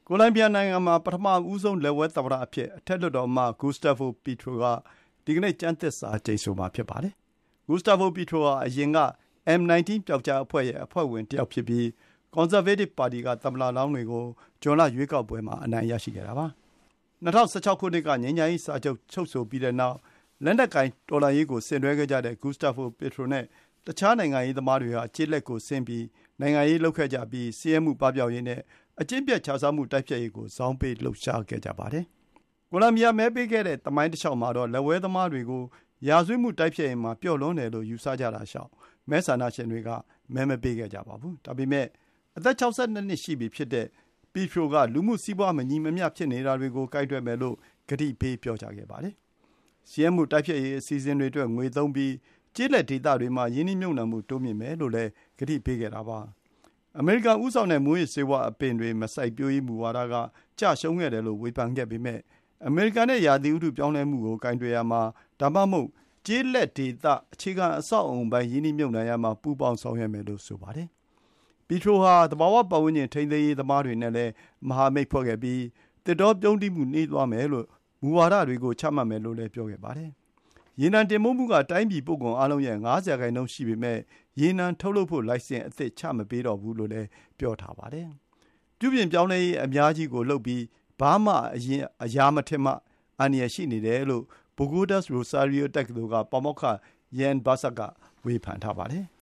ကိုလံဘီယာနိုင်ငံမှာပထမဦးဆုံးလက်ဝဲသမ္မတအဖြစ်အထက်လွှတ်တော်အမတ် Gustavo Petro ကဒီကနေ့ကျမ်းသစ္စာကျိန်ဆိုမှာဖြစ်ပါတယ်။ Gustavo Petro ဟာအရင်က M19 ပျောက်ကြားအဖွဲ့ရဲ့အဖွဲ့ဝင်တစ်ယောက်ဖြစ်ပြီး Conservative ပါတီကသမ္မတလောင်းတွေကိုဇွန်လရွေးကောက်ပွဲမှာအနိုင်ရရှိခဲ့တာပါ။ 2016 ခုနှစ်ကငြိမ်းချမ်းရေးစာချုပ်ချုပ်ဆိုပြီးတဲ့နောက်လက်နက်ကိုင်တော်လှန်ရေးကိုဆင်နွှဲခဲ့ကြတဲ့ Gustavo Petro နဲ့တခြားနိုင်ငံရေးသမားတွေဟာကျေးလက်ကိုဆင်းပြီးနိုင်ငံရေးလုပ်ခဲ့ကြပြီးဆင်းရဲမှုပပျောက်ရေးနဲ့အကျင့်ပျက်ခြစားမှုတိုက်ဖျက်ရေးကိုဇောင်းပေးလှုပ်ရှားခဲ့ကြပါတယ်။ ကိုလံဘီယာမဲပေးခဲ့တဲ့သမိုင်းတလျှောက်မှာတော့လက်ဝဲသမားတွေကိုရာဇဝတ်မှုတိုက်ဖျက်ရေးမှာပျော့လွန်းတယ်လို့ယူဆကြတာကြောင့်မဲဆန္ဒရှင်တွေကမဲမပေးခဲ့ကြပါဘူး။ ဒါပေမဲ့အသက် 62 နှစ်ရှိပြီဖြစ်တဲ့ Petro ကလူမှုစီးပွားမညီမမျှဖြစ်နေတာတွေကိုကိုင်တွယ်မယ်လို့ကတိပေးပြောကြားခဲ့ပါတယ်။ ဆင်းရဲမှုတိုက်ဖျက်ရေးအစီအစဉ်တွေအတွက်ငွေသုံးပြီးကျေးလက်ဒေသတွေမှာရင်းနှီးမြှုပ်နှံမှုတိုးမြှင့်မယ်လို့လည်းကတိပေးခဲ့တာပါ။ အမေရိကန်ဦးဆောင်တဲ့မူးယစ်ဆေးဝါးအပင်တွေမစိုက်ပျိုးရေးမူဝါဒကကျရှုံးခဲ့တယ်လို့ဝေဖန်ခဲ့ပေမဲ့အမေရိကန်နဲ့ရာသီဥတုပြောင်းလဲမှုကိုကိုင်တွယ်ရာမှာဒါမှမဟုတ်ကျေးလက်ဒေသအခြေခံအဆောက်အအုံပိုင်းရင်းနှီးမြှုပ်နှံရာမှာပူးပေါင်းဆောင်ရွက်မယ်လို့ဆိုပါတယ်။ Petro ဟာသဘာဝပတ်ဝန်းကျင်ထိန်းသိမ်းရေးသမားတွေနဲ့လည်းမဟာမိတ်ဖွဲ့ခဲ့ပြီးသစ်တောပြုန်းတီးမှုနှေးသွားမယ်လို့မူဝါဒတွေကိုချမှတ်မယ်လို့လည်းပြောခဲ့ပါတယ်။ ရေနံတင်ပို့မှုကတိုင်းပြည်ပို့ကုန်အားလုံးရဲ့ 50% ရှိပေမဲ့ရေနံထုတ်လုပ်ဖို့လိုင်စင်အသစ်ချမပေးတော့ဘူးလို့လည်းပြောထားပါတယ်။ ပြုပြင်ပြောင်းလဲရေးအများကြီးကိုလုပ်ပြီးဘာမှအရာမထင်မှအန္တရာယ်ရှိနေတယ်လို့ Bogota Rosario တက္ကသိုလ်ကပါမောက္ခ Yan Bacsak ကဝေဖန်ထားပါတယ်။